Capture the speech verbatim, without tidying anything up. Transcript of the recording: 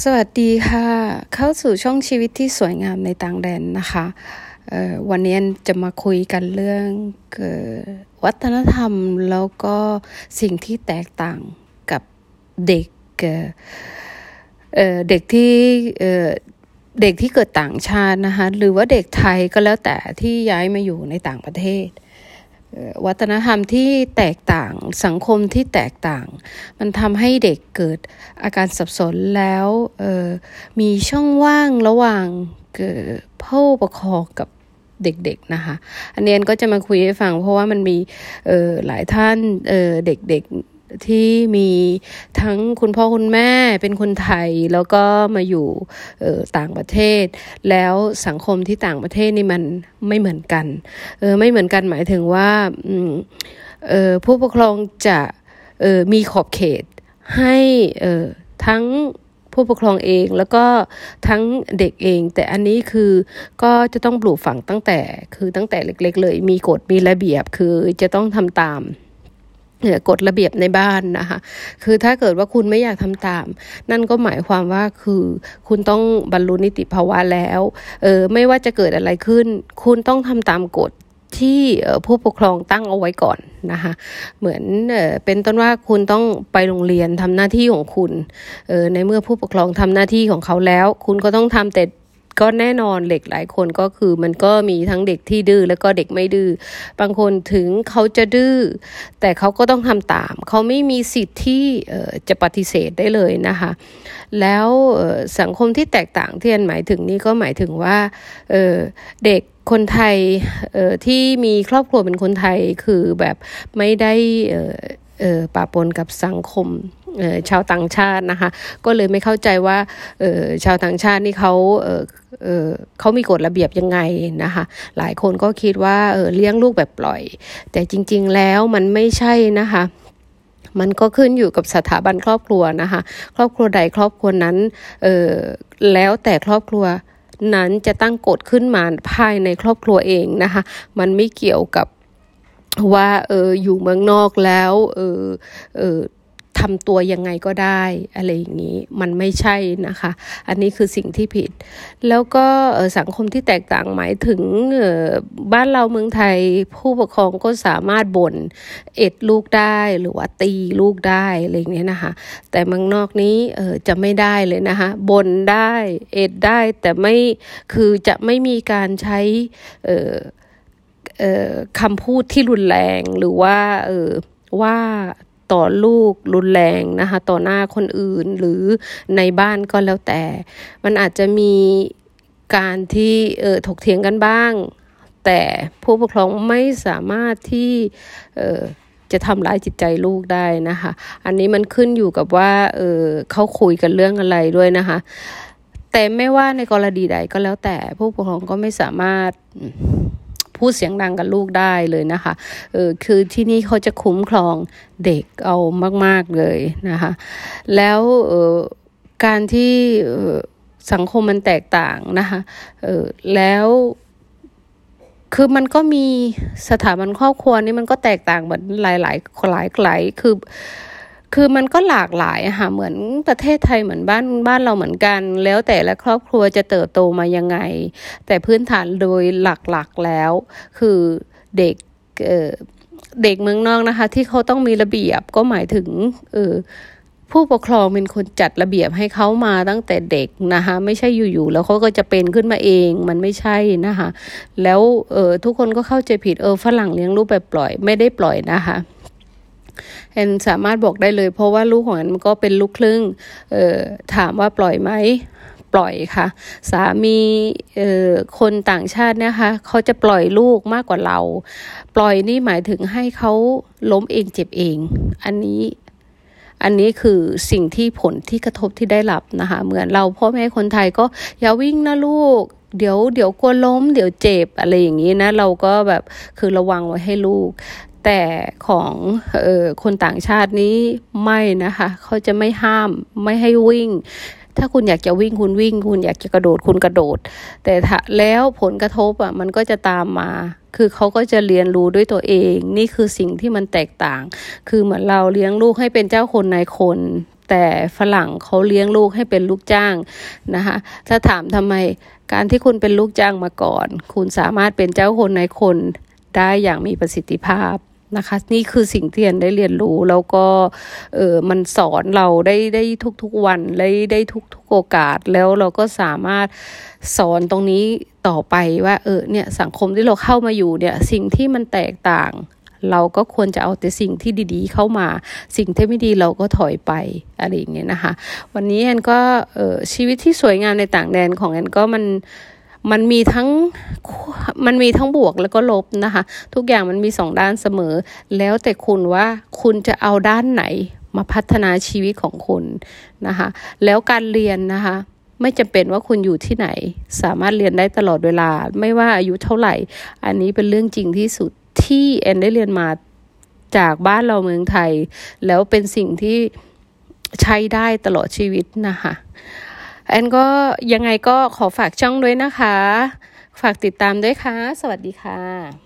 สวัสดีค่ะเข้าสู่ช่องชีวิตที่สวยงามในต่างแดนนะคะเอ่อวันนี้จะมาคุยกันเรื่องเอ่อวัฒนธรรมแล้วก็สิ่งที่แตกต่างกับเด็กเอ่อเอ่อเด็กที่เอ่อเด็กที่เกิดต่างชาตินะคะหรือว่าเด็กไทยก็แล้วแต่ที่ย้ายมาอยู่ในต่างประเทศวัฒนธรรมที่แตกต่างสังคมที่แตกต่างมันทำให้เด็กเกิดอาการสับสนแล้วมีช่องว่างระหว่างผู้ปกครองกับเด็กๆนะคะอันนี้ก็จะมาคุยให้ฟังเพราะว่ามันมีหลายท่านเด็กๆที่มีทั้งคุณพ่อคุณแม่เป็นคนไทยแล้วก็มาอยู่ต่างประเทศแล้วสังคมที่ต่างประเทศนี่มันไม่เหมือนกันเออไม่เหมือนกันหมายถึงว่าเอ่อผู้ปกครองจะเอ่อมีขอบเขตให้เอ่อทั้งผู้ปกครองเองแล้วก็ทั้งเด็กเองแต่อันนี้คือก็จะต้องปลูกฝังตั้งแต่คือตั้งแต่เล็กๆเลยมีกฎมีระเบียบคือจะต้องทำตามกฎระเบียบในบ้านนะคะคือถ้าเกิดว่าคุณไม่อยากทำตามนั่นก็หมายความว่าคือคุณต้องบรรลุนิติภาวะแล้วเออไม่ว่าจะเกิดอะไรขึ้นคุณต้องทำตามกฎที่ผู้ปกครองตั้งเอาไว้ก่อนนะคะเหมือนเอ่อเป็นต้นว่าคุณต้องไปโรงเรียนทำหน้าที่ของคุณเออในเมื่อผู้ปกครองทำหน้าที่ของเขาแล้วคุณก็ต้องทำแต่ก็แน่นอนเด็กหลายคนก็คือมันก็มีทั้งเด็กที่ดื้อแล้วก็เด็กไม่ดื้อบางคนถึงเขาจะดื้อแต่เขาก็ต้องทำตามเขาไม่มีสิทธิ์ที่จะปฏิเสธได้เลยนะคะแล้วสังคมที่แตกต่างที่อันหมายถึงนี่ก็หมายถึงว่าเด็กคนไทยที่มีครอบครัวเป็นคนไทยคือแบบไม่ได้ปะปนกับสังคมชาวต่างชาตินะคะก็เลยไม่เข้าใจว่าชาวต่างชาตินี่เขาเขามีกฎระเบียบยังไงนะคะหลายคนก็คิดว่าเลี้ยงลูกแบบปล่อยแต่จริงๆแล้วมันไม่ใช่นะคะมันก็ขึ้นอยู่กับสถาบันครอบครัวนะคะครอบครัวใดครอบครัวนั้นแล้วแต่ครอบครัวนั้นจะตั้งกฎขึ้นมาภายในครอบครัวเองนะคะมันไม่เกี่ยวกับว่าเอออยู่เมืองนอกแล้วเออเออทำตัวยังไงก็ได้อะไรอย่างนี้มันไม่ใช่นะคะอันนี้คือสิ่งที่ผิดแล้วก็สังคมที่แตกต่างหมายถึงบ้านเราเมืองไทยผู้ปกครองก็สามารถบ่นเอ็ดลูกได้หรือว่าตีลูกได้อะไรอย่างนี้นะคะแต่เมืองนอกนี้เออจะไม่ได้เลยนะคะบ่นได้เอ็ดได้แต่ไม่คือจะไม่มีการใช้เออเอ่อคำพูดที่รุนแรงหรือว่าเออว่าต่อลูกรุนแรงนะคะต่อหน้าคนอื่นหรือในบ้านก็แล้วแต่มันอาจจะมีการที่เออถกเถียงกันบ้างแต่ผู้ปกครองไม่สามารถที่เออจะทำร้ายจิตใจลูกได้นะคะอันนี้มันขึ้นอยู่กับว่าเออเขาคุยกันเรื่องอะไรด้วยนะคะแต่ไม่ว่าในกรณีใดก็แล้วแต่ผู้ปกครองก็ไม่สามารถพูดเสียงดังกับลูกได้เลยนะคะเออคือที่นี่เขาจะคุ้มครองเด็กเอามากๆเลยนะคะแล้วเออการที่เออสังคมมันแตกต่างนะคะเออแล้วคือมันก็มีสถาบันครอบครัวนี่มันก็แตกต่างเหมือนหลายๆหลายหลายคือคือมันก็หลากหลายค่ะเหมือนประเทศไทยเหมือนบ้านบ้านเราเหมือนกันแล้วแต่ละครอบครัวจะเติบโตมายังไงแต่พื้นฐานโดยหลักๆแล้วคือเด็กเอ่อเด็กเมืองนอกนะคะที่เขาต้องมีระเบียบก็หมายถึงเออผู้ปกครองเป็นคนจัดระเบียบให้เขามาตั้งแต่เด็กนะคะไม่ใช่อยู่ๆแล้วเขาก็จะเป็นขึ้นมาเองมันไม่ใช่นะคะแล้วเออทุกคนก็เข้าใจผิดเออฝรั่งเลี้ยงลูกแบบปล่อยไม่ได้ปล่อยนะคะแอนสามารถบอกได้เลยเพราะว่าลูกของแอนมันก็เป็นลูกครึ่งเอ่อถามว่าปล่อยไหมปล่อยค่ะสามีเอ่อคนต่างชาตินะคะเขาจะปล่อยลูกมากกว่าเราปล่อยนี่หมายถึงให้เขาล้มเองเจ็บเองอันนี้อันนี้คือสิ่งที่ผลที่กระทบที่ได้รับนะคะเหมือนเราพ่อแม่คนไทยก็อย่าวิ่งนะลูกเดี๋ยวเดี๋ยวกลัวล้มเดี๋ยวเจ็บอะไรอย่างนี้นะเราก็แบบคือระวังไว้ให้ลูกแต่ของเอ่อคนต่างชาตินี้ไม่นะคะเขาจะไม่ห้ามไม่ให้วิ่งถ้าคุณอยากจะวิ่งคุณวิ่งคุณอยากจะกระโดดคุณกระโดดแต่ถ้าแล้วผลกระทบอ่ะมันก็จะตามมาคือเขาก็จะเรียนรู้ด้วยตัวเองนี่คือสิ่งที่มันแตกต่างคือเหมือนเราเลี้ยงลูกให้เป็นเจ้าคนนายคนแต่ฝรั่งเขาเลี้ยงลูกให้เป็นลูกจ้างนะคะถ้าถามทำไมการที่คุณเป็นลูกจ้างมาก่อนคุณสามารถเป็นเจ้าคนนายคนได้อย่างมีประสิทธิภาพนะคะนี่คือสิ่งที่เรียนได้เรียนรู้แล้วก็เออมันสอนเราได้ได้ทุกๆวันได้ได้ทุกๆโอกาสแล้วเราก็สามารถสอนตรงนี้ต่อไปว่าเออเนี่ยสังคมที่เราเข้ามาอยู่เนี่ยสิ่งที่มันแตกต่างเราก็ควรจะเอาแต่สิ่งที่ดีๆเข้ามาสิ่งที่ไม่ดีเราก็ถอยไปอะไรอย่างเงี้ยนะคะวันนี้แอนก็เออชีวิตที่สวยงามในต่างแดนของแอนก็มันมันมีทั้งมันมีทั้งบวกแล้วก็ลบนะคะทุกอย่างมันมีสองด้านเสมอแล้วแต่คุณว่าคุณจะเอาด้านไหนมาพัฒนาชีวิตของคุณนะคะแล้วการเรียนนะคะไม่จำเป็นว่าคุณอยู่ที่ไหนสามารถเรียนได้ตลอดเวลาไม่ว่าอายุเท่าไหร่อันนี้เป็นเรื่องจริงที่สุดที่แอนได้เรียนมาจากบ้านเราเมืองไทยแล้วเป็นสิ่งที่ใช้ได้ตลอดชีวิตนะคะแอนก็ยังไงก็ขอฝากช่องด้วยนะคะฝากติดตามด้วยค่ะสวัสดีค่ะ